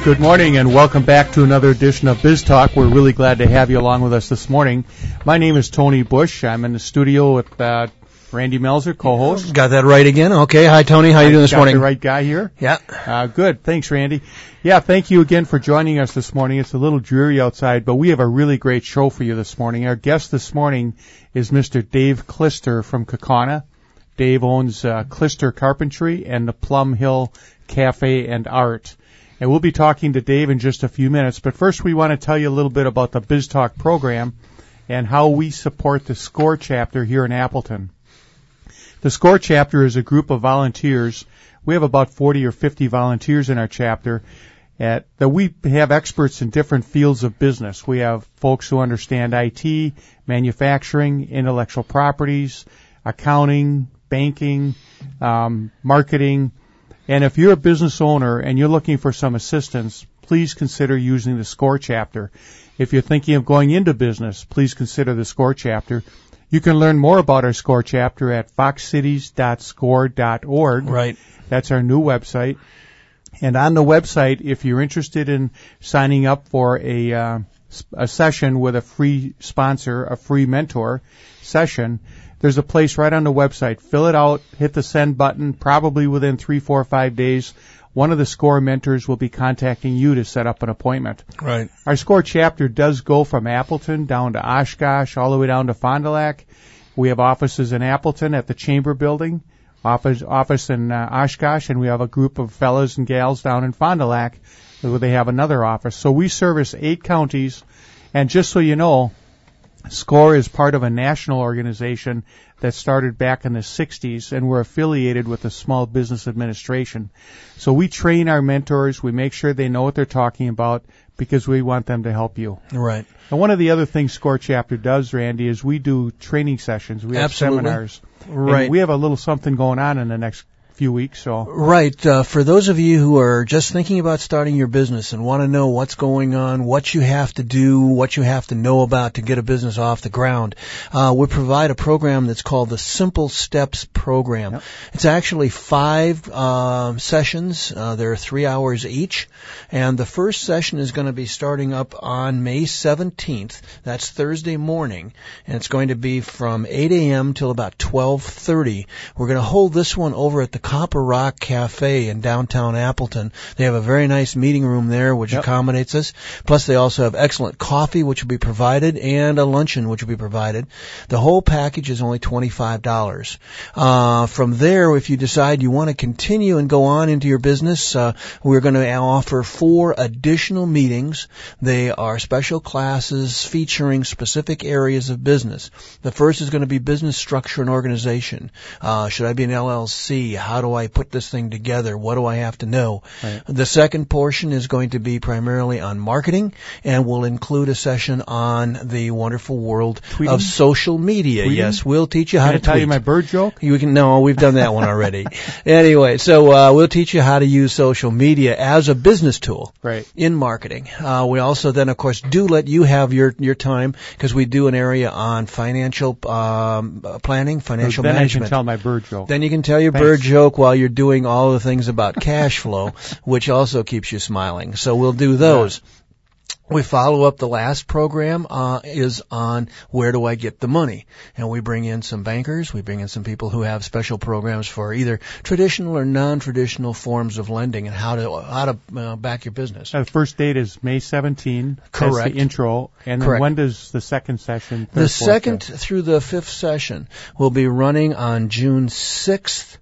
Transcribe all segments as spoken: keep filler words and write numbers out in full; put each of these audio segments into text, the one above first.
Good morning and welcome back to another edition of Biz Talk. We're really glad to have you along with us this morning. My name is Tony Bush. I'm in the studio with uh, Randy Melzer, co-host. Got that right again? Okay. Hi, Tony. How are you doing this got morning? Got the right guy here? Yeah. Uh, good. Thanks, Randy. Yeah, thank you again for joining us this morning. It's a little dreary outside, but we have a really great show for you this morning. Our guest this morning is Mister Dave Klister from Kaukauna. Dave owns uh, Klister Carpentry and the Plum Hill Cafe and Art. And we'll be talking to Dave in just a few minutes. But first, we want to tell you a little bit about the Biz Talk program and how we support the SCORE chapter here in Appleton. The SCORE chapter is a group of volunteers. We have about forty or fifty volunteers in our chapter at, that we have experts in different fields of business. We have folks who understand I T, manufacturing, intellectual properties, accounting, banking, um, marketing. And if you're a business owner and you're looking for some assistance, please consider using the SCORE chapter. If you're thinking of going into business, please consider the SCORE chapter. You can learn more about our SCORE chapter at fox cities dot score dot org. Right. That's our new website. And on the website, if you're interested in signing up for a, uh, a session with a free sponsor, a free mentor session, there's a place right on the website. Fill it out, hit the send button. Probably within three, four, five days, one of the SCORE mentors will be contacting you to set up an appointment. Right. Our SCORE chapter does go from Appleton down to Oshkosh, all the way down to Fond du Lac. We have offices in Appleton at the Chamber Building, office office in uh, Oshkosh, and we have a group of fellows and gals down in Fond du Lac where they have another office. So we service eight counties, and just so you know, SCORE is part of a national organization that started back in the sixties, and we're affiliated with the Small Business Administration. So we train our mentors. We make sure they know what they're talking about because we want them to help you. Right. And one of the other things SCORE chapter does, Randy, is we do training sessions. We have Absolutely. seminars. Right. And we have a little something going on in the next few weeks. So Right. Uh, for those of you who are just thinking about starting your business and want to know what's going on, what you have to do, what you have to know about to get a business off the ground, uh, we provide a program that's called the Simple Steps Program. Yep. It's actually five uh, sessions. Uh, they're three hours each. And the first session is going to be starting up on May seventeenth. That's Thursday morning. And it's going to be from eight a.m. till about twelve thirty. We're going to hold this one over at the Copper Rock Cafe in downtown Appleton. They have a very nice meeting room there which yep. accommodates us. Plus they also have excellent coffee which will be provided and a luncheon which will be provided. The whole package is only twenty-five dollars. Uh, from there, if you decide you want to continue and go on into your business, uh, we're going to offer four additional meetings. They are special classes featuring specific areas of business. The first is going to be business structure and organization. Uh, should I be an L L C? How do I put this thing together? What do I have to know? Right. The second portion is going to be primarily on marketing and will include a session on the wonderful world Tweeting? of social media. Tweeting? Yes, we'll teach you how Can I to tell tweet. you my bird joke? You can no, we've done that one already. Anyway, so uh, we'll teach you how to use social media as a business tool Right. in marketing. Uh, we also then, of course, do let you have your your time because we do an area on financial um, planning, financial then management. I can tell my bird joke. Then you can tell your Thanks. bird joke while you're doing all the things about cash flow, which also keeps you smiling. So we'll do those. Yeah. We follow up. The last program uh, is on where do I get the money, and we bring in some bankers. We bring in some people who have special programs for either traditional or non-traditional forms of lending and how to how to uh, back your business. Uh, the first date is May seventeenth. Correct. That's the intro. And then Correct. when does the second session? The third, fourth, second fifth? through the fifth session will be running on June sixth,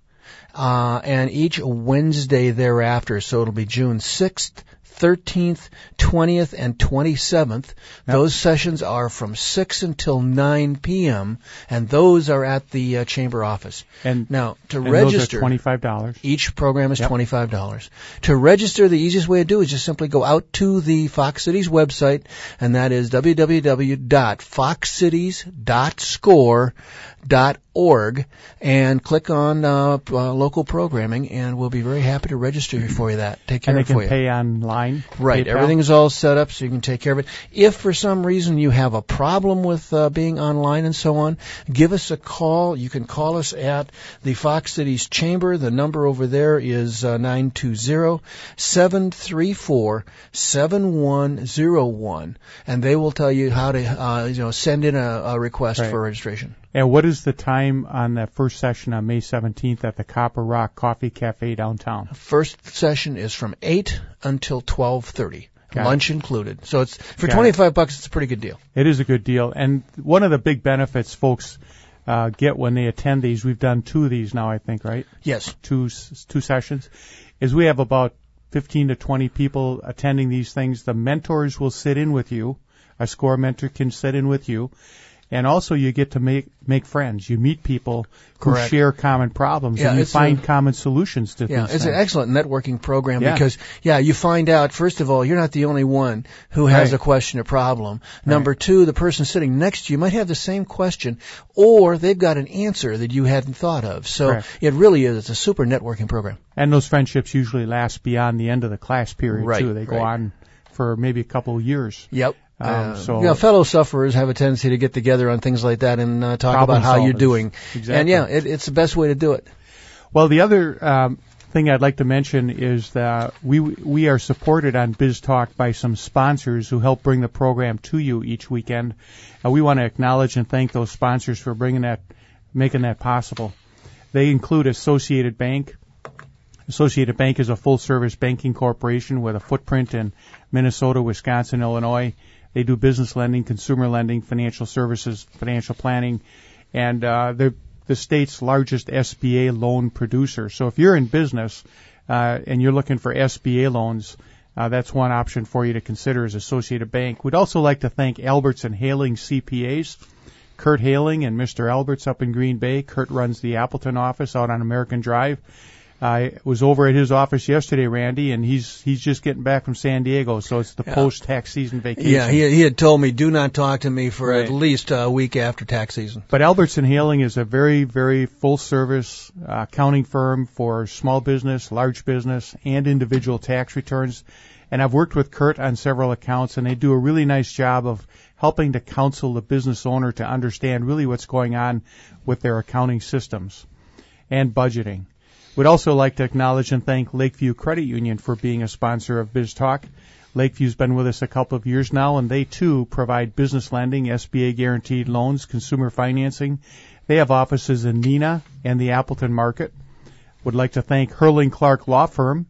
uh, and each Wednesday thereafter. So it'll be June sixth, thirteenth, twentieth, and twenty-seventh. Yep. Those sessions are from six until nine p.m., and those are at the uh, chamber office. And now, to and register, those are twenty-five dollars. Each program is yep. twenty-five dollars. To register, the easiest way to do is just simply go out to the Fox Cities website, and that is w w w dot fox cities dot score dot org and click on uh, uh, local programming, and we'll be very happy to register for you that. Take care and of it for you. And they can pay online? Right. PayPal? Everything is all set up so you can take care of it. If for some reason you have a problem with uh, being online and so on, give us a call. You can call us at the Fox Cities Chamber. The number over there is uh, nine two zero, seven three four, seven one zero one, and they will tell you how to uh, you know send in a, a request right. for registration. And what is the time on that first session on May seventeenth at the Copper Rock Coffee Cafe downtown? First session is from eight until twelve thirty. Got lunch it. included. So it's for Got twenty-five it. bucks. It's a pretty good deal. It is a good deal. And one of the big benefits folks uh, get when they attend these, we've done two of these now, I think, right? Yes. Two two sessions, is we have about fifteen to twenty people attending these things. The mentors will sit in with you. A SCORE mentor can sit in with you. And also you get to make make friends. You meet people who Correct. share common problems, yeah, and you it's find a, common solutions to yeah, these it's things. an excellent networking program yeah. because, yeah, you find out, first of all, you're not the only one who has right. a question or problem. Right. Number two, the person sitting next to you might have the same question, or they've got an answer that you hadn't thought of. So Correct. it really is. It's a super networking program. And those friendships usually last beyond the end of the class period, right, too. They go right. on for maybe a couple of years. Yep. Um, uh, so you know, fellow sufferers have a tendency to get together on things like that and uh, talk Problem about how solvers. you're doing. Exactly. And yeah, it, it's the best way to do it. Well, the other um, thing I'd like to mention is that we we are supported on Biz Talk by some sponsors who help bring the program to you each weekend. Uh, we want to acknowledge and thank those sponsors for bringing that, making that possible. They include Associated Bank. Associated Bank is a full-service banking corporation with a footprint in Minnesota, Wisconsin, Illinois. They do business lending, consumer lending, financial services, financial planning, and uh, they're the state's largest S B A loan producer. So if you're in business uh, and you're looking for S B A loans, uh, that's one option for you to consider is Associated Bank. We'd also like to thank Alberts and Haling C P As. Kurt Haling and Mister Alberts up in Green Bay. Kurt runs the Appleton office out on American Drive. I was over at his office yesterday, Randy, and he's he's just getting back from San Diego, so it's the yeah. post-tax season vacation. Yeah, he, he had told me, do not talk to me for right. at least a week after tax season. But Alberts and Haling is a very, very full-service uh, accounting firm for small business, large business, and individual tax returns. And I've worked with Kurt on several accounts, and they do a really nice job of helping to counsel the business owner to understand really what's going on with their accounting systems and budgeting. We'd also like to acknowledge and thank Lakeview Credit Union for being a sponsor of Biz Talk. Lakeview's been with us a couple of years now, and they, too, provide business lending, S B A-guaranteed loans, consumer financing. They have offices in Neenah and the Appleton Market. Would like to thank Hurling Clark Law Firm,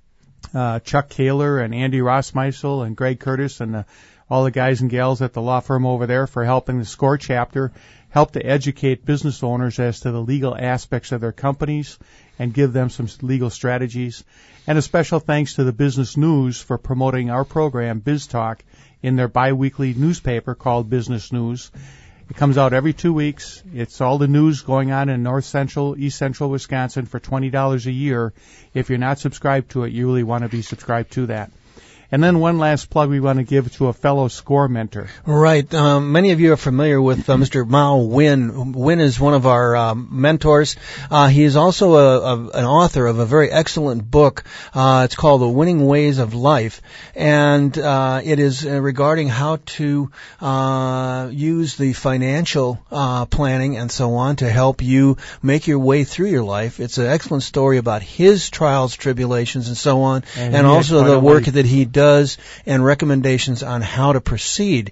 uh, Chuck Kaler and Andy Rossmeisel and Greg Curtis and the, all the guys and gals at the law firm over there for helping the SCORE chapter help to educate business owners as to the legal aspects of their companies and give them some legal strategies. And a special thanks to the Business News for promoting our program, Biz Talk, in their biweekly newspaper called Business News. It comes out every two weeks. It's all the news going on in north central, east central Wisconsin for twenty dollars a year. If you're not subscribed to it, you really want to be subscribed to that. And then one last plug we want to give to a fellow SCORE mentor. Right. Um, many of you are familiar with uh, Mister Mao Win. Win is one of our um, mentors. Uh, he is also a, a, an author of a very excellent book. Uh, it's called The Winning Ways of Life. And uh, it is uh, regarding how to uh, use the financial uh, planning and so on to help you make your way through your life. It's an excellent story about his trials, tribulations, and so on, and, and also the work life. that he does and recommendations on how to proceed.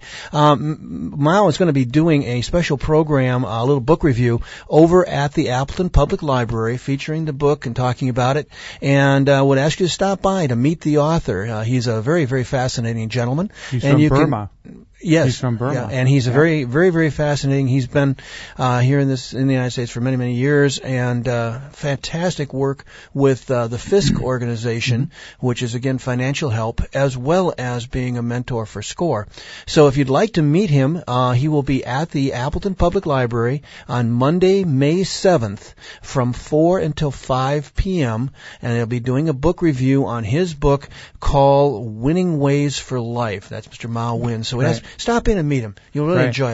Um, Mao is going to be doing a special program, a little book review over at the Appleton Public Library featuring the book and talking about it, and uh, would ask you to stop by to meet the author. Uh, he's a very, very fascinating gentleman. He's and from you Burma. Can, Yes, he's from Burma, yeah, and he's a yeah. very, very, very fascinating. He's been uh, here in this in the United States for many, many years, and uh, fantastic work with uh, the Fisk organization, which is again financial help as well as being a mentor for SCORE. So, if you'd like to meet him, uh, he will be at the Appleton Public Library on Monday, May seventh, from four until five p.m., and he'll be doing a book review on his book called "Winning Ways for Life." That's Mister Mao Win. So, right. it has. Stop in and meet him. You'll really right. enjoy it.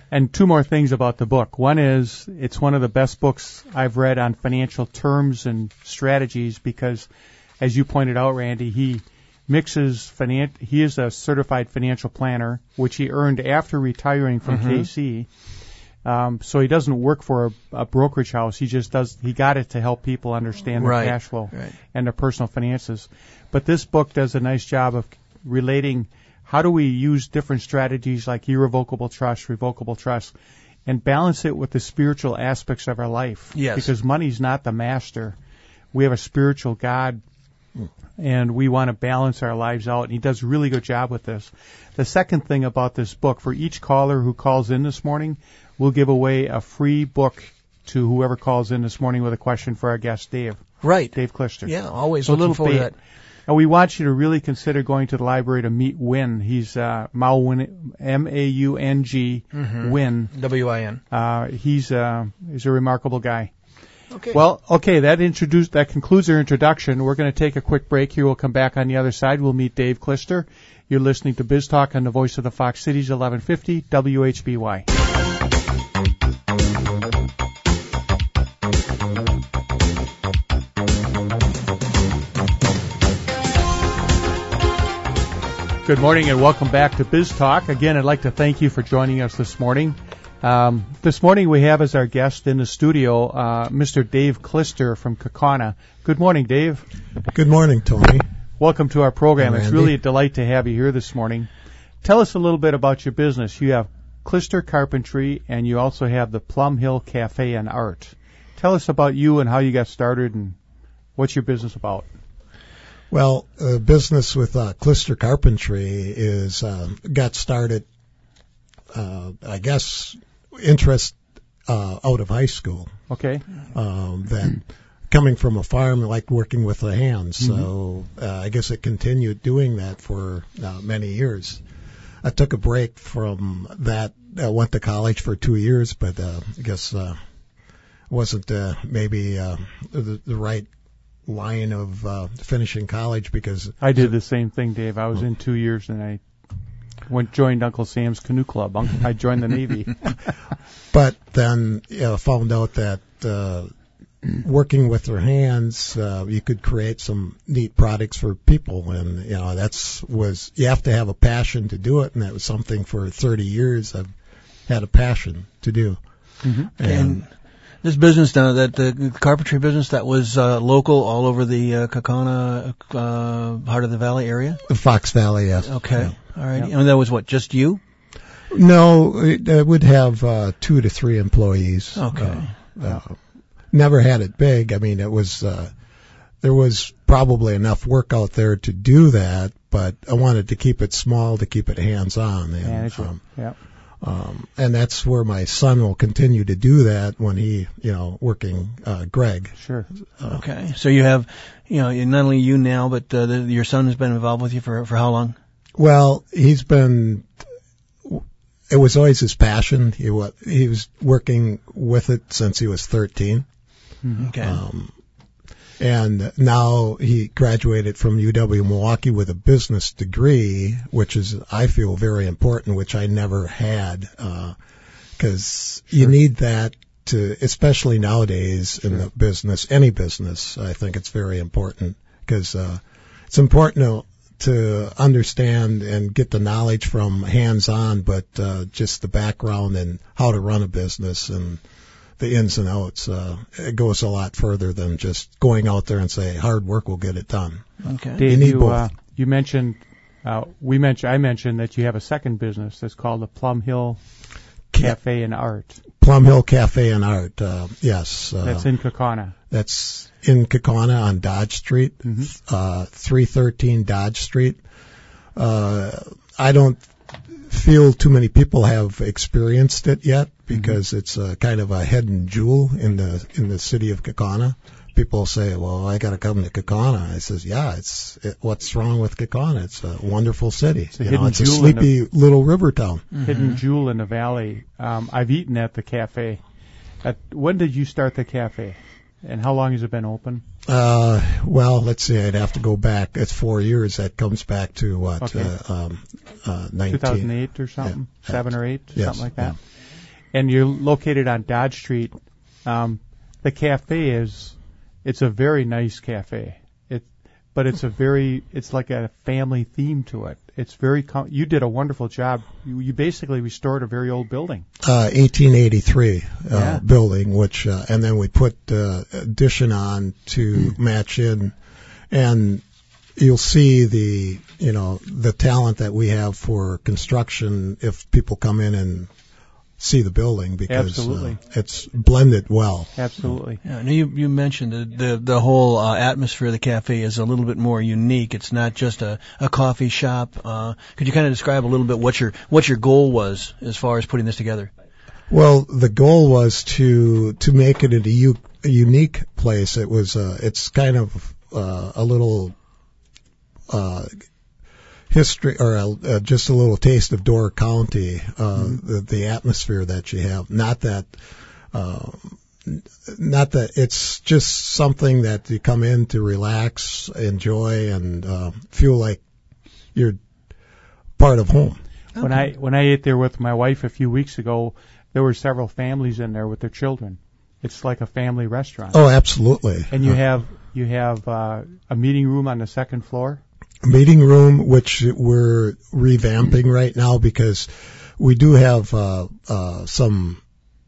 And two more things about the book. One is it's one of the best books I've read on financial terms and strategies because, as you pointed out, Randy, he mixes finan- he is a certified financial planner, which he earned after retiring from Mm-hmm. K C. Um, so he doesn't work for a, a brokerage house. He just does, he got it to help people understand their Right, cash flow right. and their personal finances. But this book does a nice job of relating how do we use different strategies like irrevocable trust, revocable trust, and balance it with the spiritual aspects of our life. Yes. Because money's not the master. We have a spiritual God, and we want to balance our lives out, and he does a really good job with this. The second thing about this book, for each caller who calls in this morning, we'll give away a free book to whoever calls in this morning with a question for our guest, Dave. Right. Dave Klister. Yeah, always So a looking little forward to bait. that. And we want you to really consider going to the library to meet Win. He's uh, Mao Win, M A U N G, Mhm. Win. W I N. Uh, he's, uh, he's a remarkable guy. Okay. Well, okay, that introduced, that concludes our introduction. We're going to take a quick break here. We'll come back on the other side. We'll meet Dave Klister. You're listening to Biz Talk on the voice of the Fox Cities, eleven fifty W H B Y. Good morning and welcome back to Biz Talk. Again, I'd like to thank you for joining us this morning. Um, this morning we have as our guest in the studio uh, Mister Dave Klister from Kaukauna. Good morning, Dave. Good morning, Tony. Welcome to our program. Hey, it's Randy. really a delight to have you here this morning. Tell us a little bit about your business. You have Klister Carpentry and you also have the Plum Hill Cafe and Art. Tell us about you and how you got started and what's your business about. Well, uh, business with uh, Klister Carpentry is um, got started, uh, I guess, interest uh, out of high school. Okay. Um, that coming from a farm, I liked working with the hands, so uh, I guess it continued doing that for uh, many years. I took a break from that. I went to college for two years, but uh, I guess uh, wasn't uh, maybe uh, the, the right line of uh, finishing college because I did the same thing, Dave. I was in two years and I went joined Uncle Sam's Canoe Club. Uncle, I joined the Navy. but then you know, found out that uh, working with their hands, uh, you could create some neat products for people, and you know that's was you have to have a passion to do it, and that was something for thirty years I've had a passion to do. Mm-hmm. And, And this business now, that the carpentry business that was uh, local all over the uh, Kaukauna, uh, heart of the valley area? Fox Valley, yes. Okay. Yeah. All right. Yeah. And that was what, just you? No, it, it would have uh, two to three employees. Okay. Uh, uh, never had it big. I mean, it was uh, there was probably enough work out there to do that, but I wanted to keep it small, to keep it hands-on. And, Manage it. um, Yeah. um, and that's where my son will continue to do that when he, you know, working uh, Greg. Sure. Uh, Okay. So you have, you know, not only you now, but uh, the, your son has been involved with you for for how long? Well, he's been. It was always his passion. He was he was working with it since he was thirteen. Mm-hmm. Okay. Um, and now he graduated from U W Milwaukee with a business degree, which is, I feel, very important, which I never had, because uh, you need that to, especially nowadays in the business, any business. I think it's very important because uh, it's important to to understand and get the knowledge from hands-on, but uh, just the background and how to run a business and the ins and outs. Uh, it goes a lot further than just going out there and say hard work will get it done. Okay. Dave, You need you, both. uh, you mentioned, uh, we mentioned, I mentioned that you have a second business that's called the Plum Hill Cafe and Art. Plum Hill Cafe and Art, uh, yes. Uh, That's in Kaukauna. That's in Kaukauna on Dodge Street, Mm-hmm. uh, three thirteen Dodge Street. Uh, I don't feel too many people have experienced it yet because Mm-hmm. it's a kind of a hidden jewel in the in the city of Kaukauna. People say, "Well, I got to come to Kaukauna." I says, "Yeah, it's it, what's wrong with Kaukauna? It's a wonderful city. It's a you hidden know, it's a jewel in sleepy little river town." Hidden jewel in the valley. Um, I've eaten at the cafe. At, when did you start the cafe? And how long has it been open? Uh, well, let's see. I'd have to go back. It's four years. That comes back to what? Okay. Uh, um, uh, nineteen. two thousand eight or something? Yeah. Seven or eight? Yes, Something like that? and you're located on Dodge Street. Um, the cafe is, it's a very nice cafe. It, but it's a very, it's like a family theme to it. It's very, com- you did a wonderful job. You, you basically restored a very old building. Uh, eighteen eighty-three uh, Yeah. building, which, uh, and then we put uh, addition on to match in, and you'll see the, you know, the talent that we have for construction if people come in and see the building, because Absolutely. uh, it's blended well. Absolutely. Yeah, and you you mentioned the the, the whole uh, atmosphere of the cafe is a little bit more unique. It's not just a, a coffee shop. Uh, could you kind of describe a little bit what your what your goal was as far as putting this together? Well, the goal was to to make it a, u- a unique place. It was uh, it's kind of uh, a little uh, history, or a, uh, just a little taste of Door County, uh, mm-hmm. the, the atmosphere that you have. Not that, uh, not that it's just something that you come in to relax, enjoy, and uh, feel like you're part of home. Okay. When I when I ate there with my wife a few weeks ago, there were several families in there with their children. It's like a family restaurant. Oh, absolutely. And you uh, have you have uh, a meeting room on the second floor. Meeting room, which we're revamping right now, because we do have uh, uh, some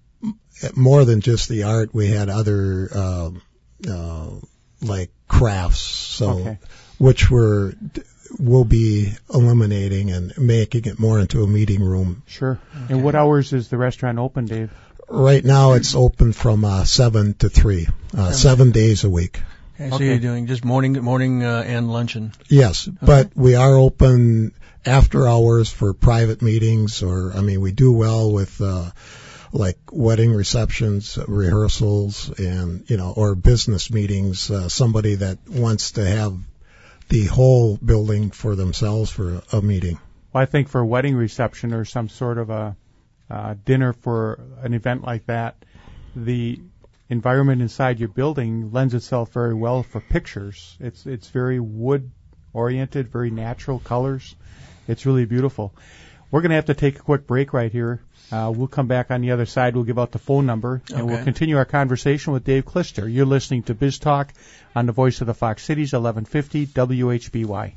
more than just the art. We had other uh, uh, like crafts, so Okay. which we're we'll be eliminating and making it more into a meeting room. Sure. Okay. And what hours is the restaurant open, Dave? Right now, it's open from uh, seven to three, uh, seven days a week. Okay, so Okay. you're doing just morning, morning uh, and luncheon. Yes, but we are open after hours for private meetings, or, I mean, we do well with, uh, like wedding receptions, rehearsals, and, you know, or business meetings, uh, somebody that wants to have the whole building for themselves for a meeting. Well, I think for a wedding reception or some sort of a uh, dinner for an event like that, the environment inside your building lends itself very well for pictures. It's it's very wood oriented, very natural colors. It's really beautiful. We're going to have to take a quick break right here. Uh, we'll come back on the other side. We'll give out the phone number, and Okay. we'll continue our conversation with Dave Klister. You're listening to Biz Talk on the Voice of the Fox Cities, eleven fifty W H B Y.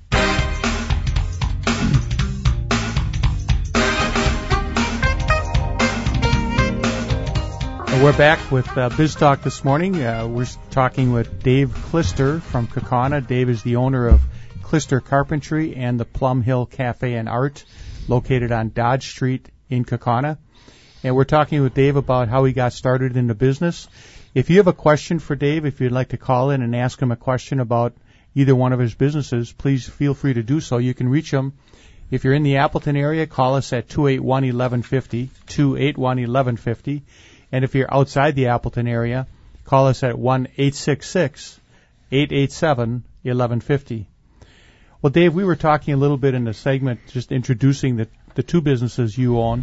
We're back with uh, Biz Talk this morning. Uh, we're talking with Dave Klister from Kaukauna. Dave is the owner of Klister Carpentry and the Plum Hill Cafe and Art, located on Dodge Street in Kaukauna. And we're talking with Dave about how he got started in the business. If you have a question for Dave, if you'd like to call in and ask him a question about either one of his businesses, please feel free to do so. You can reach him. If you're in the Appleton area, call us at two eight one, eleven fifty, two eight one, eleven fifty. And if you're outside the Appleton area, call us at one eight six six, eight eight seven, eleven fifty. Well, Dave, we were talking a little bit in the segment, just introducing the, the two businesses you own.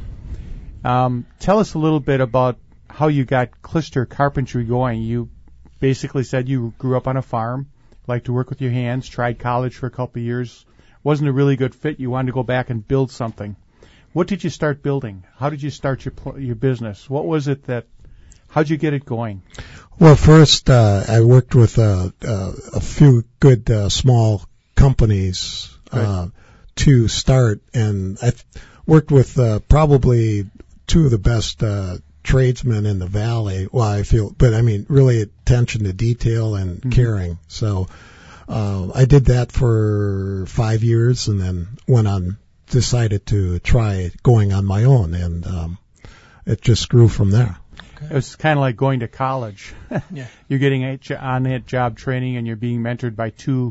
Um, tell us a little bit about how you got Klister Carpentry going. You basically said you grew up on a farm, liked to work with your hands, tried college for a couple of years, wasn't a really good fit. You wanted to go back and build something. What did you start building? How did you start your pl- your business? What was it that, how'd you get it going? Well, first, uh, I worked with uh, uh, a few good uh, small companies uh, to start, and I th- worked with uh, probably two of the best uh, tradesmen in the valley. Well, I feel, but I mean, really attention to detail and mm-hmm. caring. So uh, I did that for five years, and then went on. Decided to try going on my own, and um, it just grew from there. Okay. It was kind of like going to college. Yeah. You're getting on-it job training, and you're being mentored by two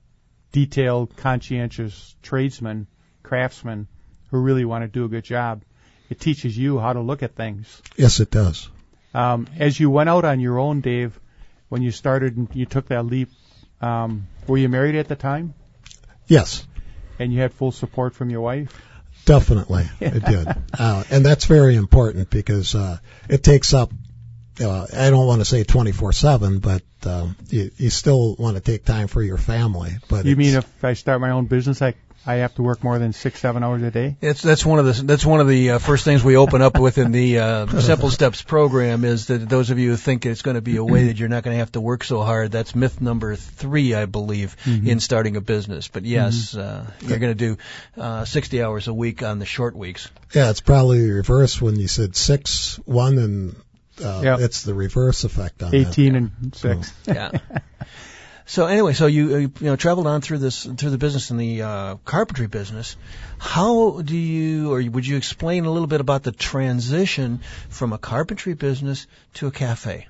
detailed, conscientious tradesmen, craftsmen, who really want to do a good job. It teaches you how to look at things. Yes, it does. Um, as you went out on your own, Dave, when you started and you took that leap, um, were you married at the time? Yes. And you had full support from your wife? Definitely, it did. Uh, and that's very important, because uh, it takes up uh, I don't want to say twenty-four seven, but um, you, you still want to take time for your family. But you mean if I start my own business, I I have to work more than six, seven hours a day? It's that's one of the that's one of the uh, first things we open up with in the uh, Simple Steps program is that those of you who think it's going to be a way that you're not going to have to work so hard, that's myth number three, I believe, mm-hmm. in starting a business. But yes, mm-hmm. uh, you're going to do uh, sixty hours a week on the short weeks. Yeah, it's probably reverse when you said six, one, and uh, yep. it's the reverse effect on eighteen that. and six. Oh. Yeah. So anyway, so you you know traveled on through this through the business in the uh, carpentry business. How do you, or would you explain a little bit about the transition from a carpentry business to a cafe?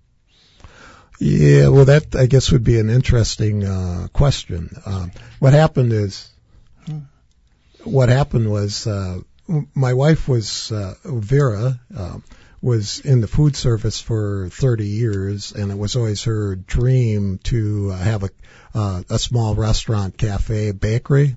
Yeah, well, that I guess would be an interesting uh, question. Um, what happened is, hmm. what happened was uh, my wife was uh, Vera. Uh, was in the food service for thirty years, and it was always her dream to uh, have a uh, a small restaurant, cafe, bakery.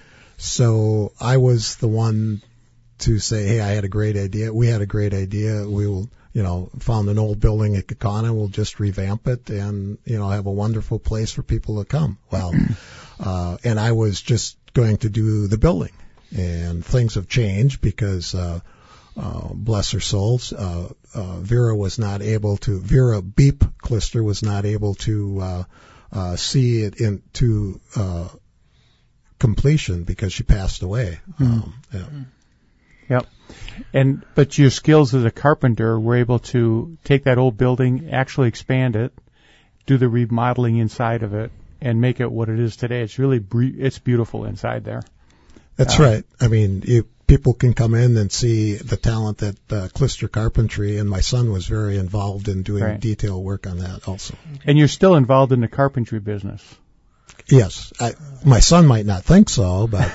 So I was the one to say, hey, I had a great idea. We had a great idea. We will, you know, found an old building at Kaukauna. We'll just revamp it and, you know, have a wonderful place for people to come. Well, uh, and I was just going to do the building, and things have changed because, uh, Uh, bless her souls, uh, uh, Vera was not able to, Vera Beep Klister was not able to, uh, uh, see it into, uh, completion because she passed away. Mm. Um, yeah. Yep. And, but your skills as a carpenter were able to take that old building, actually expand it, do the remodeling inside of it, and make it what it is today. It's really, bre- it's beautiful inside there. That's uh, right. I mean, you, people can come in and see the talent at uh, Klister Carpentry, and my son was very involved in doing right. detail work on that also. And you're still involved in the carpentry business? Yes. I, my son might not think so, but...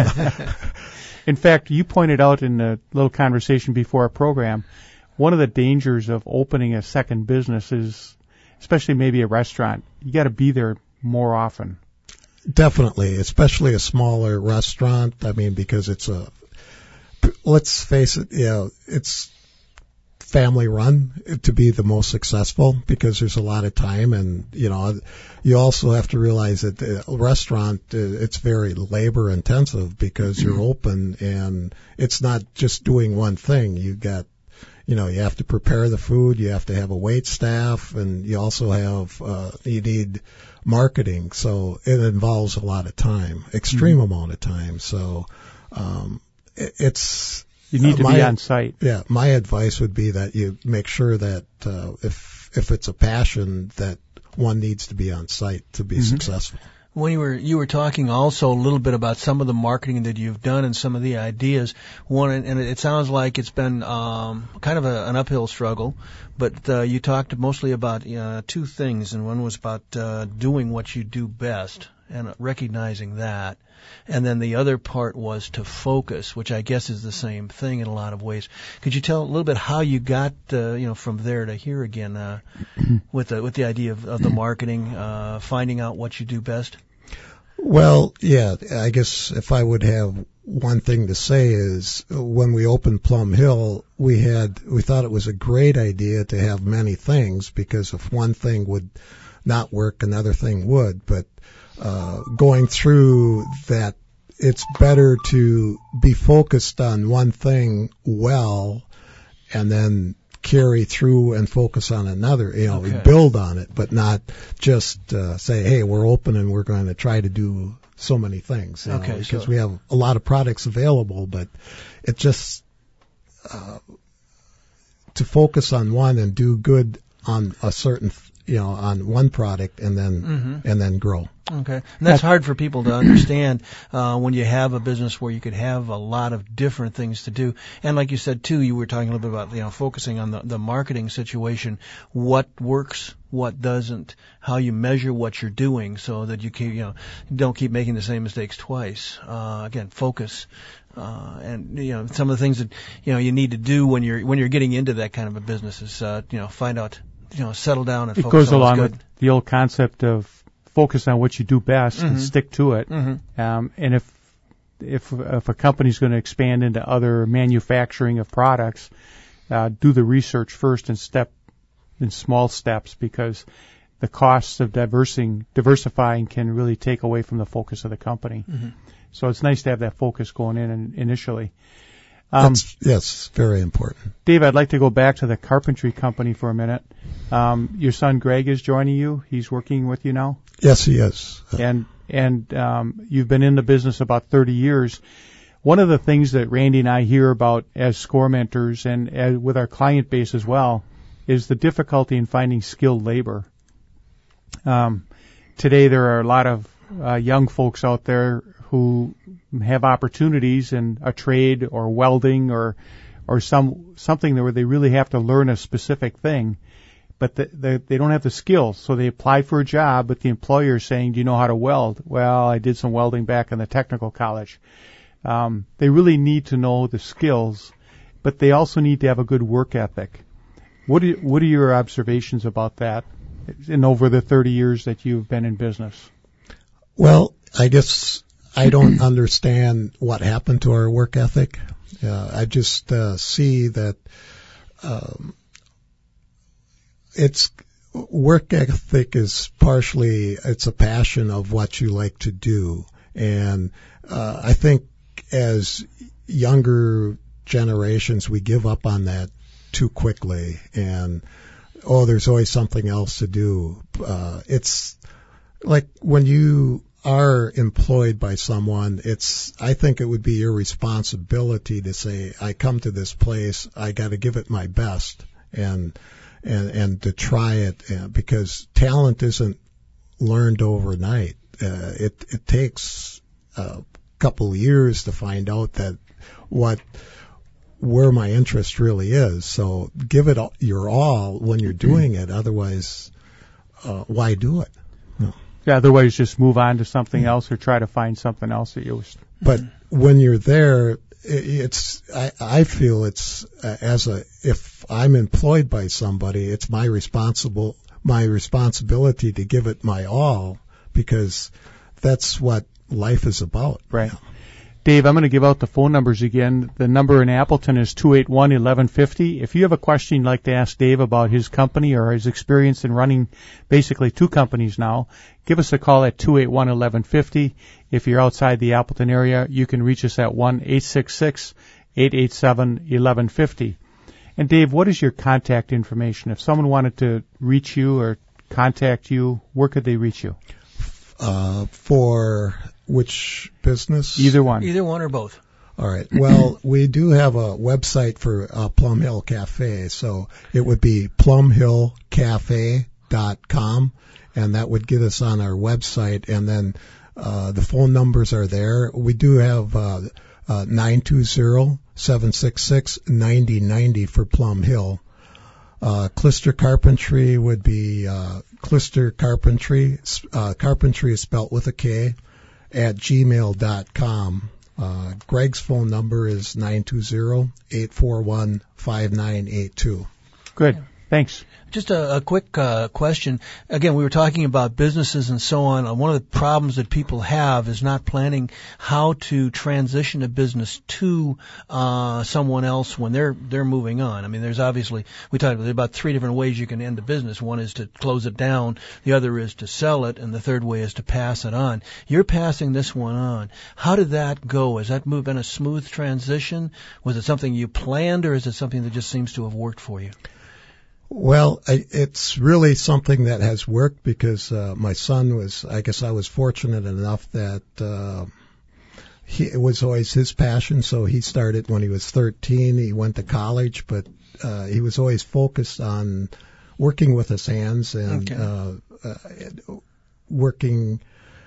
In fact, you pointed out in a little conversation before our program, one of the dangers of opening a second business is, especially maybe a restaurant, you got to be there more often. Definitely, especially a smaller restaurant. I mean, because it's a... Let's face it, you know, it's family run to be the most successful because there's a lot of time, and you know, you also have to realize that the restaurant, it's very labor intensive because you're open and it's not just doing one thing. You got, you know, you have to prepare the food, you have to have a wait staff, and you also have, uh, you need marketing. So it involves a lot of time, extreme mm-hmm. amount of time. So, um, it's you need to uh, my, be on site. Yeah, my advice would be that you make sure that uh, if if it's a passion, that one needs to be on site to be mm-hmm. successful. When you were you were talking also a little bit about some of the marketing that you've done and some of the ideas. One, and it sounds like it's been um, kind of a, an uphill struggle. But uh, you talked mostly about uh, two things, and one was about uh, doing what you do best and recognizing that. And then the other part was to focus, which I guess is the same thing in a lot of ways. Could you tell a little bit how you got, uh, you know, from there to here again, uh, with the with the idea of, of the marketing, uh, finding out what you do best? Well, yeah, I guess if I would have one thing to say is when we opened Plum Hill, we had we thought it was a great idea to have many things because if one thing would not work, another thing would, but Uh, going through that, it's better to be focused on one thing well and then carry through and focus on another, you know, okay. build on it, but not just uh, say, hey, we're open and we're going to try to do so many things. You okay, know, because so we have a lot of products available, but it just uh, to focus on one and do good on a certain, you know, on one product and then mm-hmm. and then grow. Okay. And that's hard for people to understand uh, when you have a business where you could have a lot of different things to do. And like you said, too, you were talking a little bit about, you know, focusing on the, the marketing situation, what works, what doesn't, how you measure what you're doing so that you keep, you know, don't keep making the same mistakes twice. Uh, again, focus. Uh, and, you know, some of the things that, you know, you need to do when you're, when you're getting into that kind of a business is, uh, you know, find out, you know, settle down and it focus goes on what's along good. with the old concept of focus on what you do best mm-hmm. and stick to it. Mm-hmm. Um, and if if if a company's going to expand into other manufacturing of products, uh, do the research first and step in small steps, because the costs of diversing, diversifying can really take away from the focus of the company. Mm-hmm. So it's nice to have that focus going in and initially. Um, That's, yes, very important. Dave, I'd like to go back to the carpentry company for a minute. Um, your son Greg is joining you. He's working with you now? Yes, he is. And and um, you've been in the business about thirty years. One of the things that Randy and I hear about as SCORE mentors and as with our client base as well is the difficulty in finding skilled labor. Um, today there are a lot of uh, young folks out there who have opportunities in a trade or welding or or some something where they really have to learn a specific thing, but the, the, they don't have the skills. So they apply for a job, but the employer is saying, "Do you know how to weld?" Well, I did some welding back in the technical college. Um, they really need to know the skills, but they also need to have a good work ethic. What are, what are your observations about that in over the thirty years that you've been in business? Well, I guess I don't understand what happened to our work ethic. Uh, I just uh, see that um, it's work ethic is partially it's a passion of what you like to do, and uh, I think as younger generations we give up on that too quickly, and oh, there's always something else to do. Uh, it's like when you are employed by someone, it's, I think it would be your responsibility to say, I come to this place, I got to give it my best and, and, and to try it, because talent isn't learned overnight. Uh, it, it takes a couple of years to find out that what, where my interest really is. So give it all, your all when you're doing it. Otherwise, uh, why do it? No. Yeah, otherwise just move on to something else or try to find something else that you. But when you're there, it's I, I feel it's uh, as a if I'm employed by somebody, it's my responsible my responsibility to give it my all, because that's what life is about. Right. Dave, I'm going to give out the phone numbers again. The number in Appleton is two eight one, eleven fifty. If you have a question you'd like to ask Dave about his company or his experience in running basically two companies now, give us a call at two eight one, eleven fifty. If you're outside the Appleton area, you can reach us at one eight six six, eight eight seven, eleven fifty. And Dave, what is your contact information? If someone wanted to reach you or contact you, where could they reach you? Uh, for which business? Either one. Either one or both. All right. Well, we do have a website for uh, Plum Hill Cafe, so it would be plum hill cafe dot com, and that would get us on our website, and then uh, the phone numbers are there. We do have uh, uh, nine two zero, seven six six, nine zero nine zero for Plum Hill. Uh, Clister Carpentry would be uh, Clister Carpentry. Uh, carpentry is spelt with a K, at gmail dot com. Uh, Greg's phone number is nine two zero, eight four one, five nine eight two. Good. Thanks. Just a, a quick uh, question. Again, we were talking about businesses and so on. One of the problems that people have is not planning how to transition a business to uh, someone else when they're they're moving on. I mean, there's obviously, we talked about three different ways you can end a business. One is to close it down, the other is to sell it, and the third way is to pass it on. You're passing this one on. How did that go? Has that been a smooth transition? Was it something you planned, or is it something that just seems to have worked for you? Well, I, it's really something that has worked because uh, my son was, I guess I was fortunate enough that uh, he, it was always his passion, so he started when he was thirteen. He went to college, but uh, he was always focused on working with his hands and okay. uh, uh, working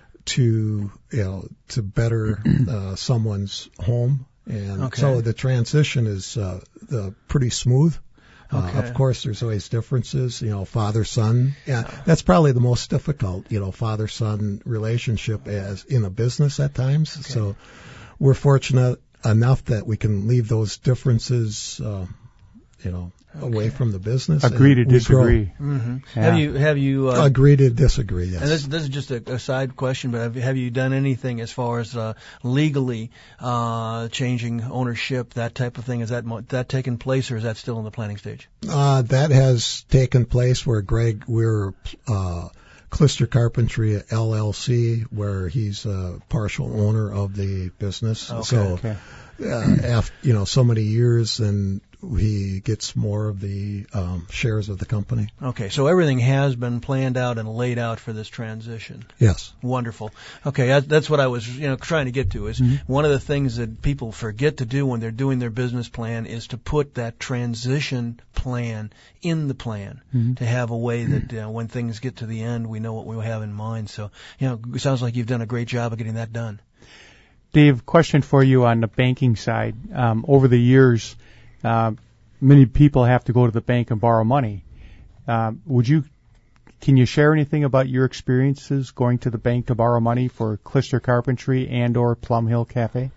to, you know, to better uh, someone's home. And okay. so the transition is uh, the pretty smooth. Okay. Uh, of course, there's always differences, you know, father-son. Yeah, that's probably the most difficult, you know, father-son relationship as in a business at times. Okay. So we're fortunate enough that we can leave those differences, uh, you know, Okay. away from the business. Agree to and we disagree. Mm-hmm. Yeah. Have you have you grow. uh, Agree to disagree. Yes. and this this is just a, a side question, but have, have you done anything as far as uh, legally uh, changing ownership, that type of thing? Is that mo- that taken place, or is that still in the planning stage? Uh, that has taken place where Greg, we're uh, Clister Carpentry L L C, where he's a partial owner of the business. Okay. So, Okay. uh, after you know so many years, and he gets more of the um, shares of the company. Okay, so everything has been planned out and laid out for this transition. Yes. Wonderful. Okay, that, that's what I was, you know, trying to get to. Is Mm-hmm. one of the things that people forget to do when they're doing their business plan is to put that transition plan in the plan, Mm-hmm. to have a way that uh, when things get to the end, we know what we have in mind. So, you know, it sounds like you've done a great job of getting that done. Dave, question for you on the banking side. Um, over the years, uh, many people have to go to the bank and borrow money. Uh, would you, can you share anything about your experiences going to the bank to borrow money for Clister Carpentry and or Plum Hill Cafe?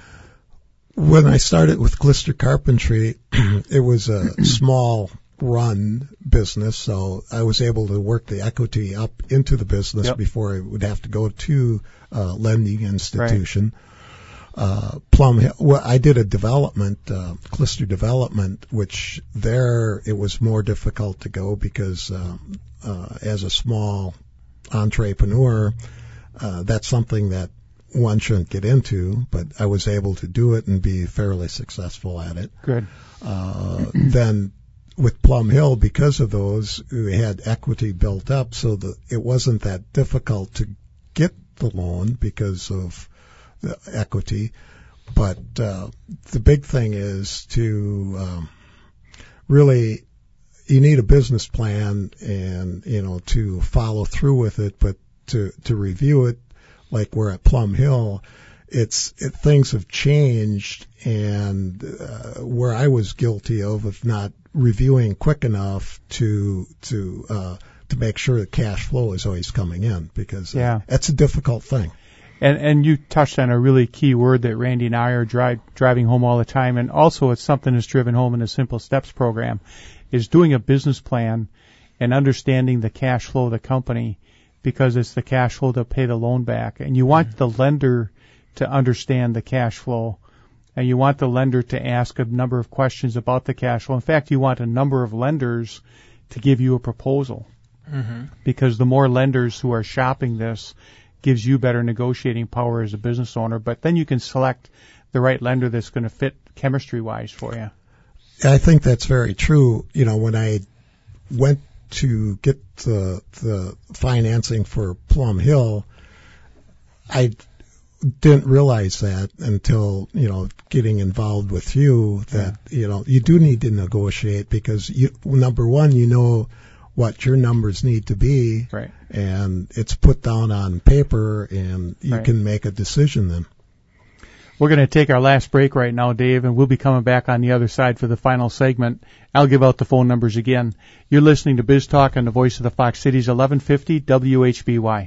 When I started with Clister Carpentry, it was a small run business, so I was able to work the equity up into the business Yep. before I would have to go to a lending institution. Uh, Plum Hill, well, I did a development, uh, Clister development, which there it was more difficult to go because, um, uh, as a small entrepreneur, uh, that's something that one shouldn't get into, but I was able to do it and be fairly successful at it. Good. Uh, then with Plum Hill, because of those, we had equity built up, so that it wasn't that difficult to get the loan because of the equity. But uh, the big thing is to um, really, you need a business plan and, you know, to follow through with it, but to, to review it, like we're at Plum Hill, it's it, things have changed, and uh, where I was guilty of of not reviewing quick enough to to uh, to make sure the cash flow is always coming in, because uh, Yeah. that's a difficult thing. And and you touched on a really key word that Randy and I are dri- driving home all the time, and also it's something that's driven home in the Simple Steps program, is doing a business plan and understanding the cash flow of the company, because it's the cash flow to pay the loan back. And you want the lender to understand the cash flow, and you want the lender to ask a number of questions about the cash flow. In fact, you want a number of lenders to give you a proposal, Mm-hmm. because the more lenders who are shopping this gives you better negotiating power as a business owner. But then you can select the right lender that's going to fit chemistry-wise for you. I think that's very true. You know, when I went to get the the financing for Plum Hill, I didn't realize that until, you know, getting involved with you, that, you know, you do need to negotiate, because you, number one, you know what your numbers need to be, Right. and it's put down on paper, and you Right. can make a decision then. We're going to take our last break right now, Dave, and we'll be coming back on the other side for the final segment. I'll give out the phone numbers again. You're listening to Biz Talk on the Voice of the Fox Cities, eleven fifty W H B Y.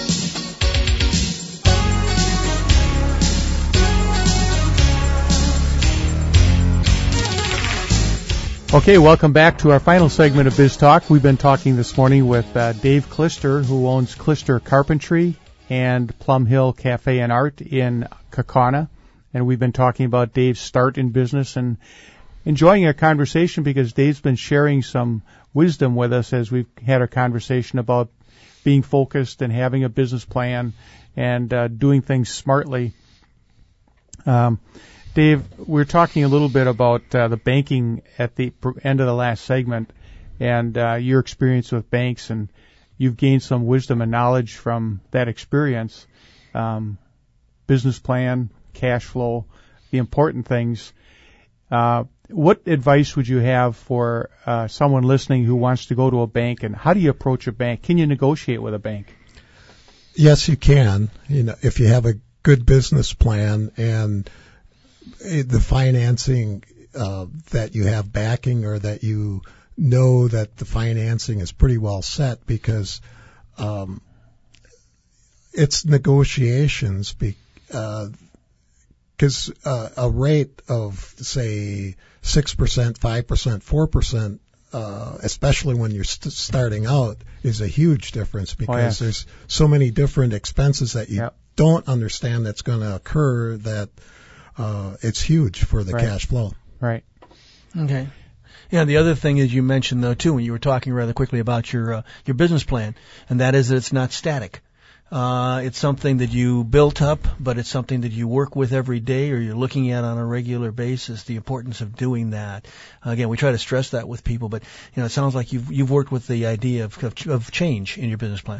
Okay, welcome back to our final segment of Biz Talk. We've been talking this morning with uh, Dave Clister, who owns Clister Carpentry and Plum Hill Cafe and Art in Kaukauna. And we've been talking about Dave's start in business and enjoying our conversation, because Dave's been sharing some wisdom with us as we've had our conversation about being focused and having a business plan and uh, doing things smartly. Um, Dave, we're talking a little bit about uh, the banking at the end of the last segment, and uh, your experience with banks, and you've gained some wisdom and knowledge from that experience. Um, business plan, cash flow, the important things. Uh, what advice would you have for uh, someone listening who wants to go to a bank, and how do you approach a bank? Can you negotiate with a bank? Yes, you can. You know, if you have a good business plan and the financing uh, that you have backing, or that you know that the financing is pretty well set, because um, it's negotiations. Be, uh, because uh, a rate of, say, six percent, five percent, four percent, uh, especially when you're st- starting out, is a huge difference because oh, yes. there's so many different expenses that you yep. don't understand that's going to occur that uh, it's huge for the right. cash flow. Right. Okay. Yeah, the other thing is you mentioned, though, too, when you were talking rather quickly about your uh, your business plan, and that is that it's not static. Uh, it's something that you built up, but it's something that you work with every day or you're looking at on a regular basis, the importance of doing that. Uh, again, we try to stress that with people, but, you know, it sounds like you've, you've worked with the idea of, of, of change in your business plan.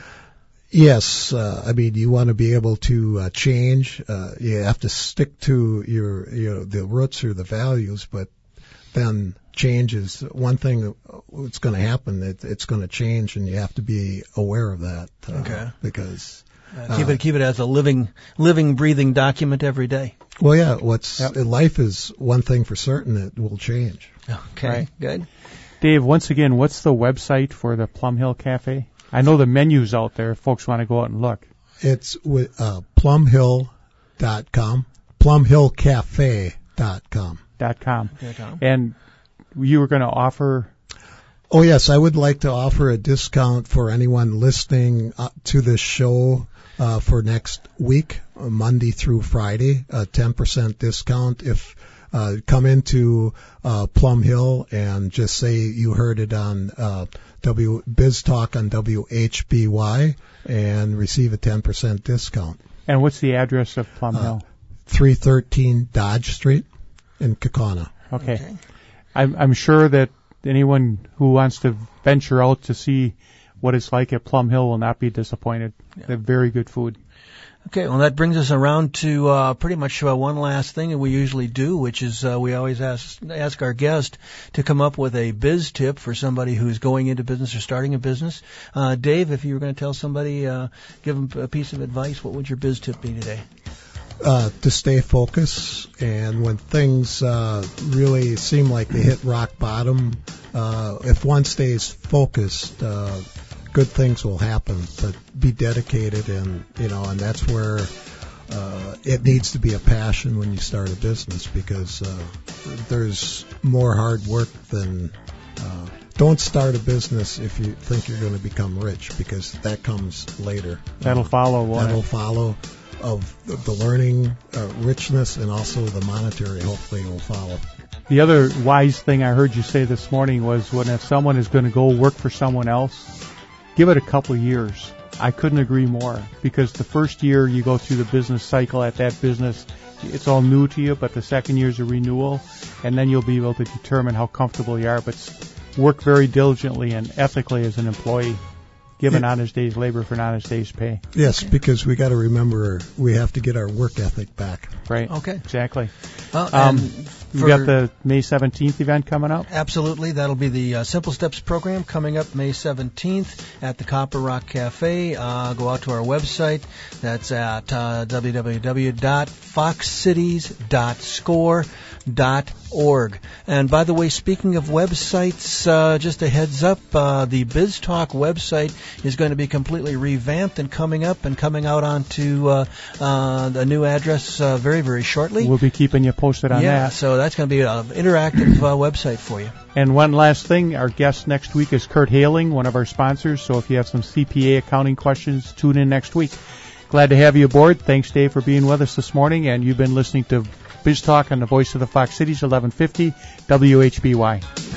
Yes, uh, I mean, you want to be able to uh, change. Uh, you have to stick to your, you know, the roots or the values, but then change is one thing that's going to happen. It, it's going to change, and you have to be aware of that. Uh, okay. Because uh, keep it keep it as a living, living, breathing document every day. Well, yeah. What's yep. life is one thing for certain. It will change. Okay. Right. Good. Dave, once again, what's the website for the Plum Hill Cafe? I know the menu's out there if folks want to go out and look. It's with uh, plum hill dot com, plum hill cafe dot com. Dot com. Dot com. And you were going to offer... Oh, yes, I would like to offer a discount for anyone listening uh, to this show uh, for next week, uh, Monday through Friday, a ten percent discount. If uh, come into uh, Plum Hill and just say you heard it on uh, W Biz Talk on W H B Y and receive a ten percent discount. And what's the address of Plum Uh, Hill? three thirteen Dodge Street in Kaukauna. Okay. Okay. I'm, I'm sure that anyone who wants to venture out to see what it's like at Plum Hill will not be disappointed. Yeah. They have very good food. Okay, well, that brings us around to uh, pretty much uh, one last thing that we usually do, which is uh, we always ask ask our guest to come up with a biz tip for somebody who's going into business or starting a business. Uh, Dave, if you were going to tell somebody, uh, give them a piece of advice, what would your biz tip be today? Uh, to stay focused, and when things uh, really seem like they hit rock bottom, uh, if one stays focused, uh, good things will happen. But be dedicated, and you know, and that's where uh, it needs to be a passion when you start a business, because uh, there's more hard work than. Uh, don't start a business if you think you're going to become rich, because that comes later. That'll follow. Won't That'll it? follow. Of the learning uh, richness and also the monetary, hopefully, will follow. The other wise thing I heard you say this morning was when if someone is going to go work for someone else, give it a couple of years. I couldn't agree more, because the first year you go through the business cycle at that business, it's all new to you, but the second year is a renewal, and then you'll be able to determine how comfortable you are. But work very diligently and ethically as an employee. Give an honest day's labor for an honest day's pay. Yes, Okay. because we got to remember we have to get our work ethic back. Right. Okay. Exactly. Uh, Um, and we for- got the May seventeenth event coming up. Absolutely. That'll be the uh, Simple Steps program coming up May seventeenth at the Copper Rock Cafe. Uh, go out to our website. That's at uh, w w w dot fox cities dot score dot org. And by the way, speaking of websites, uh, just a heads up, uh, the BizTalk website is going to be completely revamped and coming up and coming out onto uh, uh, the new address uh, very, very shortly. We'll be keeping you posted on yeah, that. so that's going to be an interactive uh, website for you. And one last thing, our guest next week is Kurt Haling, one of our sponsors. So if you have some C P A accounting questions, tune in next week. Glad to have you aboard. Thanks, Dave, for being with us this morning. And you've been listening to Biz Talk on the Voice of the Fox Cities, eleven fifty W H B Y.